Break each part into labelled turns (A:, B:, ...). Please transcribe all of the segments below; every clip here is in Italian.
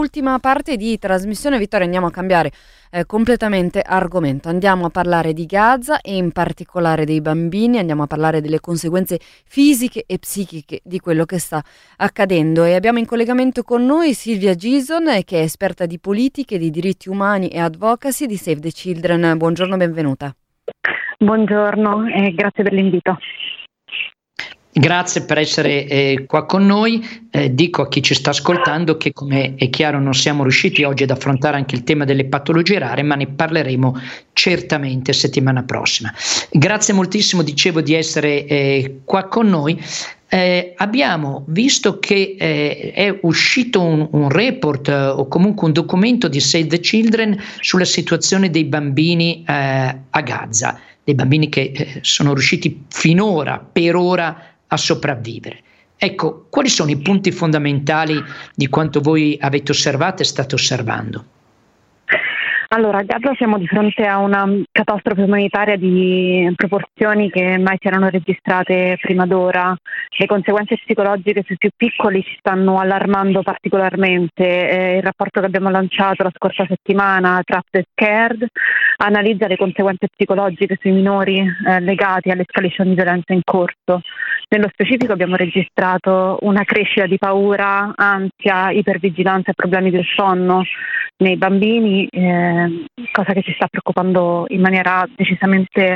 A: Ultima parte di trasmissione, Vittorio, andiamo a cambiare completamente argomento. Andiamo a parlare di Gaza e in particolare dei bambini, andiamo a parlare delle conseguenze fisiche e psichiche di quello che sta accadendo e abbiamo in collegamento con noi Silvia Gison, che è esperta di politiche, di diritti umani e advocacy di Save the Children. Buongiorno, benvenuta.
B: Buongiorno e grazie per l'invito.
C: Grazie per essere qua con noi. Dico a chi ci sta ascoltando che, come è chiaro, non siamo riusciti oggi ad affrontare anche il tema delle patologie rare, ma ne parleremo certamente settimana prossima. Grazie moltissimo, dicevo, di essere qua con noi. Abbiamo visto che è uscito un report o comunque un documento di Save the Children sulla situazione dei bambini a Gaza, dei bambini che sono riusciti finora, per ora, a sopravvivere. Ecco, quali sono i punti fondamentali di quanto voi avete osservato e state osservando?
B: Allora, a Gaza siamo di fronte a una catastrofe umanitaria di proporzioni che mai si erano registrate prima d'ora. Le conseguenze psicologiche sui più piccoli ci stanno allarmando particolarmente. Il rapporto che abbiamo lanciato la scorsa settimana, Trapped and Scared, analizza le conseguenze psicologiche sui minori legati all'escalation di violenza in corso. Nello specifico abbiamo registrato una crescita di paura, ansia, ipervigilanza e problemi del sonno nei bambini, cosa che ci sta preoccupando in maniera decisamente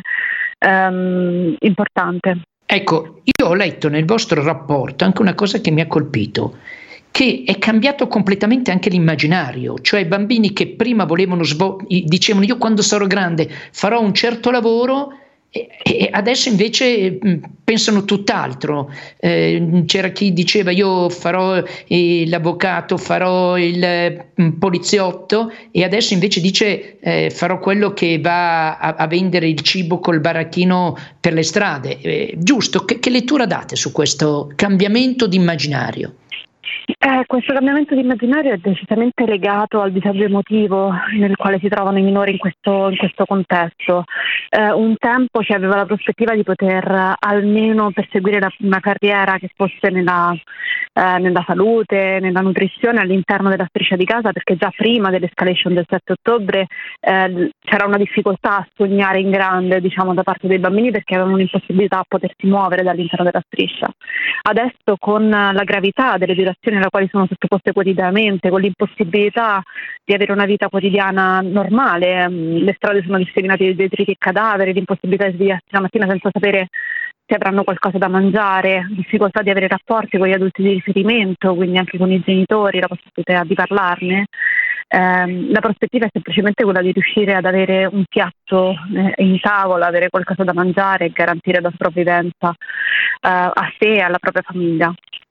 B: importante.
C: Ecco, io ho letto nel vostro rapporto anche una cosa che mi ha colpito, che è cambiato completamente anche l'immaginario, cioè bambini che prima dicevano io quando sarò grande farò un certo lavoro e adesso invece pensano tutt'altro. C'era chi diceva io farò l'avvocato, farò il poliziotto, e adesso invece dice farò quello che va a vendere il cibo col baracchino per le strade. Giusto? Che lettura date su questo cambiamento di immaginario?
B: Questo cambiamento di immaginario è decisamente legato al disagio emotivo nel quale si trovano i minori in questo contesto. Un tempo si aveva la prospettiva di poter almeno perseguire una carriera che fosse nella salute, nella nutrizione all'interno della striscia di Gaza, perché già prima dell'escalation del 7 ottobre c'era una difficoltà a sognare in grande, diciamo, da parte dei bambini, perché avevano un'impossibilità a potersi muovere dall'interno della striscia. Adesso, con la gravità delle violazioni alla quali sono sottoposte quotidianamente, con l'impossibilità di avere una vita quotidiana normale, le strade sono disseminate di detriti e cadaveri, l'impossibilità di svegliarsi la mattina senza sapere se avranno qualcosa da mangiare, difficoltà di avere rapporti con gli adulti di riferimento, quindi anche con i genitori, la possibilità di parlarne. La prospettiva è semplicemente quella di riuscire ad avere un piatto in tavola, avere qualcosa da mangiare e garantire la sopravvivenza a sé e alla propria famiglia.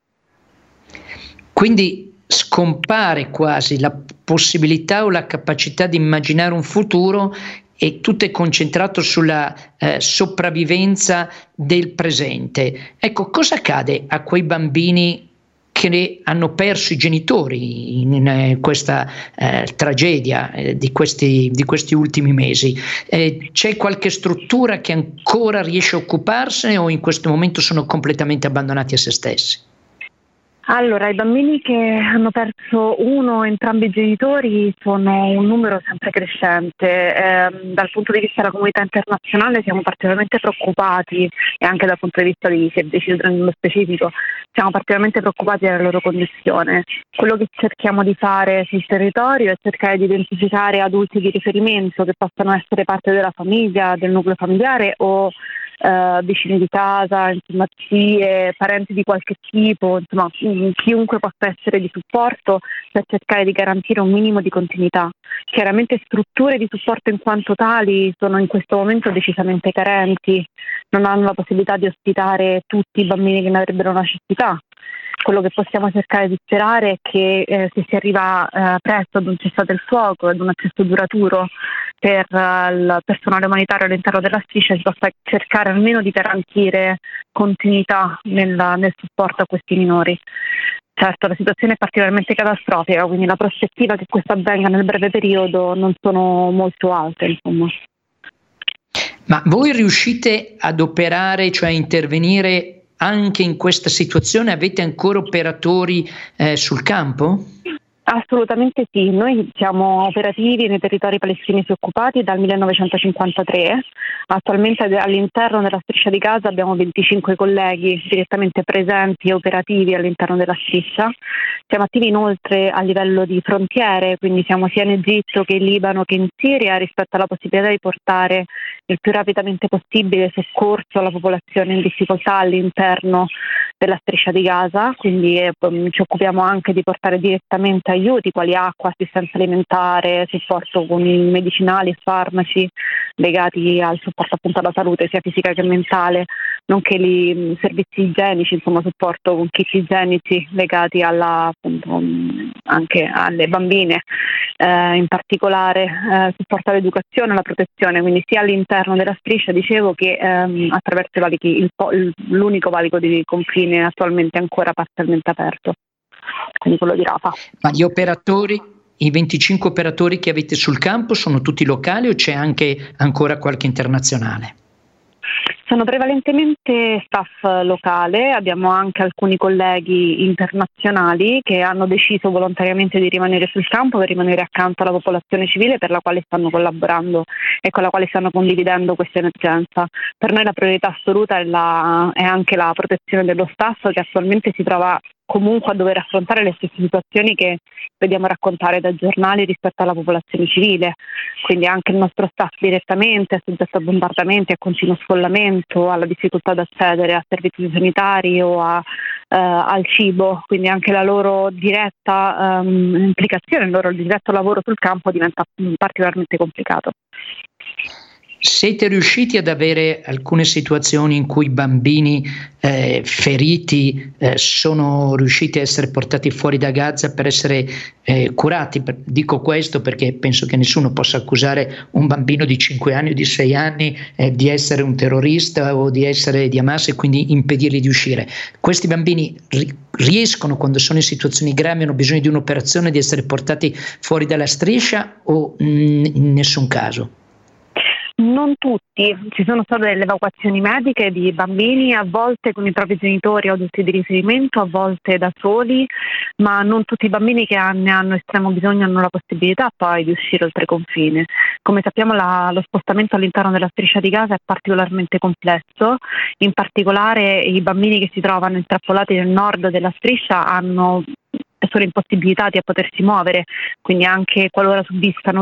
C: Quindi scompare quasi la possibilità o la capacità di immaginare un futuro, e tutto è concentrato sulla sopravvivenza del presente. Ecco, cosa accade a quei bambini che hanno perso i genitori in questa tragedia di questi ultimi mesi? C'è qualche struttura che ancora riesce a occuparsene, o in questo momento sono completamente abbandonati a se stessi?
B: Allora, i bambini che hanno perso uno o entrambi i genitori sono un numero sempre crescente. Dal punto di vista della comunità internazionale siamo particolarmente preoccupati, e anche dal punto di vista di Save the Children nello specifico, siamo particolarmente preoccupati della loro condizione. Quello che cerchiamo di fare sul territorio è cercare di identificare adulti di riferimento che possano essere parte della famiglia, del nucleo familiare, o vicini di casa, insomma, zie, parenti di qualche tipo, insomma, chiunque possa essere di supporto, per cercare di garantire un minimo di continuità. Chiaramente strutture di supporto in quanto tali sono in questo momento decisamente carenti, non hanno la possibilità di ospitare tutti i bambini che ne avrebbero necessità. Quello che possiamo cercare di sperare è che se si arriva presto ad un cessate il fuoco, ad un accesso duraturo per il personale umanitario all'interno della striscia, si possa cercare almeno di garantire continuità nel supporto a questi minori. Certo, la situazione è particolarmente catastrofica, quindi la prospettiva che questo avvenga nel breve periodo non sono molto alte, insomma.
C: Ma voi riuscite ad operare, cioè a intervenire anche in questa situazione? Avete ancora operatori sul campo?
B: Assolutamente sì, noi siamo operativi nei territori palestinesi occupati dal 1953, attualmente all'interno della striscia di Gaza abbiamo 25 colleghi direttamente presenti e operativi all'interno della striscia, siamo attivi inoltre a livello di frontiere, quindi siamo sia in Egitto che in Libano che in Siria rispetto alla possibilità di portare il più rapidamente possibile soccorso alla popolazione in difficoltà all'interno della striscia di Gaza, quindi ci occupiamo anche di portare direttamente aiuti quali acqua, assistenza alimentare, supporto con i medicinali e farmaci legati al supporto appunto alla salute sia fisica che mentale, nonché i servizi igienici, insomma supporto con kit igienici legati appunto, anche alle bambine, in particolare supporto all'educazione e alla protezione, quindi sia all'interno della striscia, dicevo, che attraverso i valichi, l'unico valico di confine attualmente ancora parzialmente aperto, quindi quello di Rafah.
C: Ma gli operatori, i 25 operatori che avete sul campo sono tutti locali o c'è anche ancora qualche internazionale?
B: Sono prevalentemente staff locale, abbiamo anche alcuni colleghi internazionali che hanno deciso volontariamente di rimanere sul campo per rimanere accanto alla popolazione civile per la quale stanno collaborando e con la quale stanno condividendo questa emergenza. Per noi la priorità assoluta è anche la protezione dello staff che attualmente si trova comunque a dover affrontare le stesse situazioni che vediamo raccontare dai giornali rispetto alla popolazione civile, quindi anche il nostro staff direttamente è soggetto a bombardamenti, a continuo sfollamento, alla difficoltà ad accedere a servizi sanitari o al cibo, quindi anche la loro diretta implicazione, il loro diretto lavoro sul campo diventa particolarmente complicato.
C: Siete riusciti ad avere alcune situazioni in cui bambini feriti sono riusciti a essere portati fuori da Gaza per essere curati? Dico questo perché penso che nessuno possa accusare un bambino di 5 anni o di 6 anni di essere un terrorista o di essere di Hamas e quindi impedirgli di uscire. Questi bambini riescono, quando sono in situazioni gravi, hanno bisogno di un'operazione, di essere portati fuori dalla striscia o in nessun caso?
B: Non tutti, ci sono state delle evacuazioni mediche di bambini, a volte con i propri genitori o adulti di riferimento, a volte da soli, ma non tutti i bambini che ne hanno estremo bisogno hanno la possibilità poi di uscire oltre confine. Come sappiamo lo spostamento all'interno della striscia di Gaza è particolarmente complesso, in particolare i bambini che si trovano intrappolati nel nord della striscia sono impossibilitati a potersi muovere, quindi anche qualora subiscano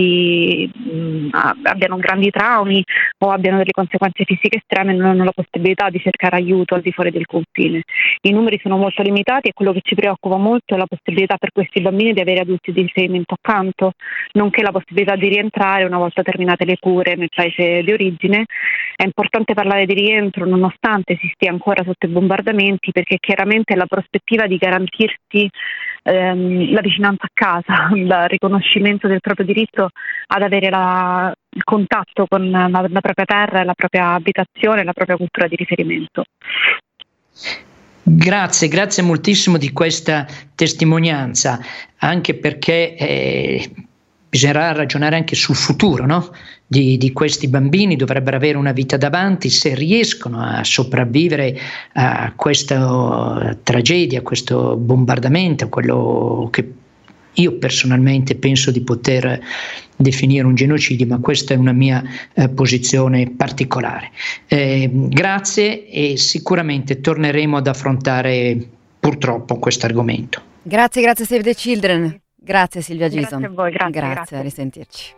B: abbiano grandi traumi o abbiano delle conseguenze fisiche estreme non hanno la possibilità di cercare aiuto al di fuori del confine. I numeri sono molto limitati e quello che ci preoccupa molto è la possibilità per questi bambini di avere adulti di riferimento accanto, nonché la possibilità di rientrare una volta terminate le cure nel paese di origine. È importante parlare di rientro nonostante si stia ancora sotto i bombardamenti, perché chiaramente la prospettiva di garantirsi la vicinanza a casa, il riconoscimento del proprio diritto ad avere il contatto con la propria terra, la propria abitazione, la propria cultura di riferimento.
C: Grazie moltissimo di questa testimonianza, anche perché bisognerà ragionare anche sul futuro, no? di questi bambini. Dovrebbero avere una vita davanti, se riescono a sopravvivere a questa tragedia, a questo bombardamento, quello che io personalmente penso di poter definire un genocidio, ma questa è una mia posizione particolare. Grazie, e sicuramente torneremo ad affrontare purtroppo questo argomento.
A: Grazie Save the Children. Grazie Silvia Gison.
B: Grazie a voi, grazie.
A: A risentirci.